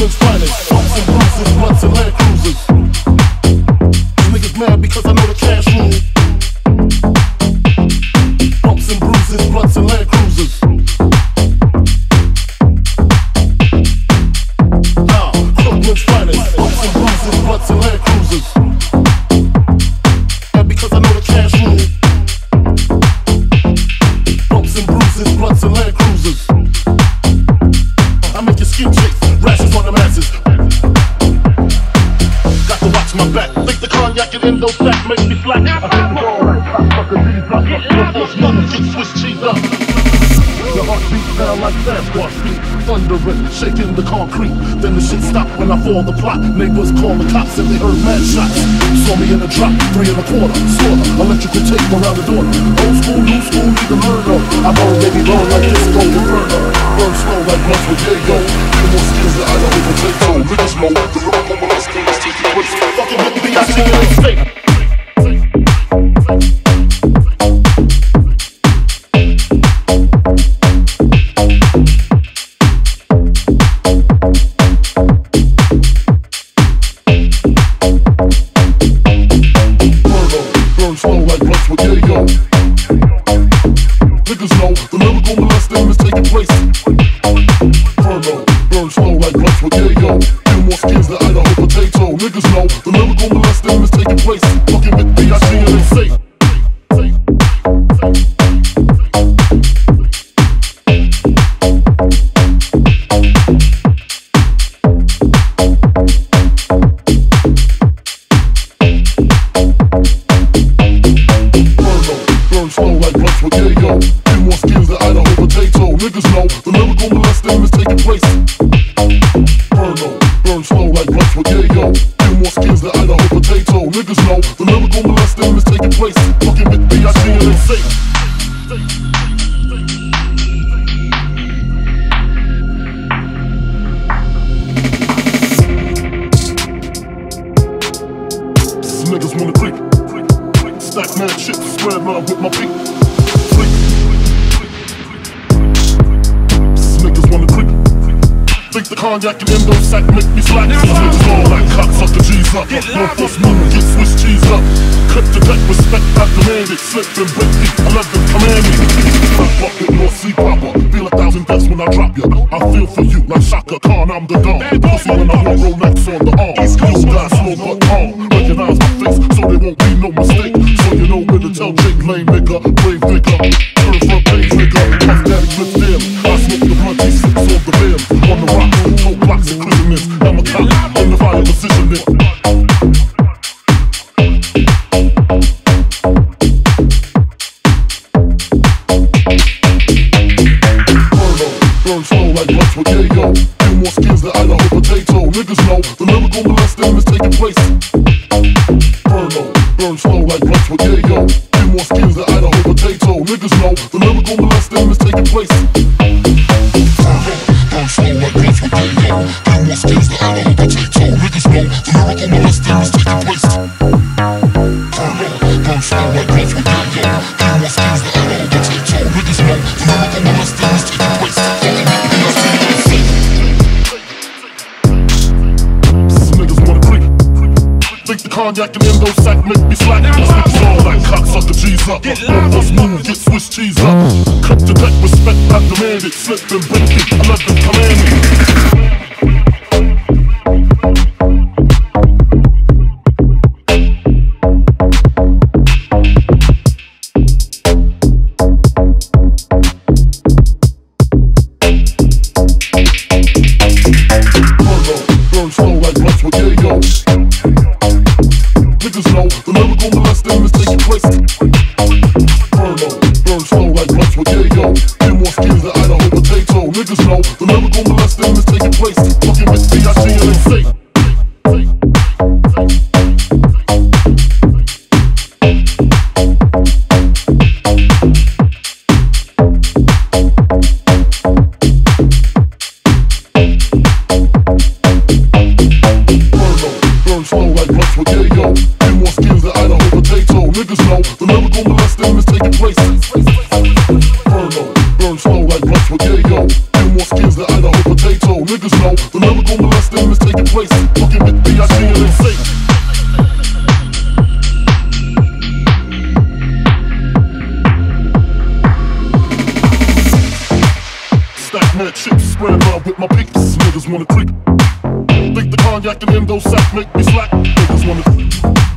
Brooklyn's finest. Bumps and bruises, blunts and Land Cruisers. These niggas mad because I know the cash rule. Bumps and bruises, blunts and Land Cruisers. Brooklyn's finest. Bumps and bruises, blunts and Land Cruisers. Mad because I know the cash rule. Bumps and bruises, blunts and Land Cruisers. I make your skin shake, rashes on the masses. Got to watch my back. Think the cognac and endo sack make me slack. I hit the ball like cocksucker D's up. Your first move, get Swiss cheese up. The heartbeat sound like Sasquatch feet, thundering, shaking the concrete. Then the shit stopped when I fall the plot. Neighbors call the cops and they heard mad shots. Saw me in a drop, 3 1/4, slaughter, electrical tape around the door. Old school, new school, need to learn though. I burn, baby, burn like this, go inferno. Burn slow like blunts with Diego. Even more skills that I don't even take home. Niggas know the lyrical molesting is taking place. Fucking with me, I see it ain't safe. Niggas wanna creep, stack mad shit, spread love with my feet. Sleep. Niggas wanna creep. Think the cognac and endo sack make me slack. These niggas all like cocksucker G's up. No first move, get Swiss cheese up. Cut to deck, respect, I demand it. Slip and break deep, I let them command me. Pop up with North Sea proper. Feel 1,000 deaths when I drop ya. I feel for you like Shaka Khan, I'm the Don. Pussy when I wear Rolex on the arm. You die slow but calm. Recognize my face, so there won't be no mistake. So you know when to tell Jake Lane, nigga, brave nigga, turn front page nigga, Puff Daddy flip them. I smoke the blunt, he sips on the rim. On the rocks, no blocks and prisoners. I'm a cop in the fire positioning. Burn slow like blunts with Yayo. Few more skins than Idaho potato. Niggas know the lyrical molesting is taking place. Burn slow like blunts with Yayo. Few more skins than Idaho potato. Niggas know the lyrical molesting is taking place. Burn slow like blunts with Yayo. Few more skins than Idaho potato. Niggas know the lyrical molesting is taking place. Burn slow like blunts with Yayo. Few more skins than Idaho potato. Niggas know the lyrical molesting is taking place. Think the cognac and endo sack make me slack. These niggas all like cocksucker G's up. No first move, get Swiss cheese up. Cut to deck, respect, I demand it. Slip and break it, I let them command me. Burn slow like blunts with Yayo. Niggas know the lyrical molesting is taking place. Burn slow like blunts with Yayo. Few more skins than Idaho potato. Niggas know the lyrical molesting is niggas know the lyrical molesting is taking place. Fucking with B.I.G. and N.Sync. Stack mad chips, spread love with my peeps. Niggas wanna creep. Think the cognac and endo sack make me slack. Niggas wanna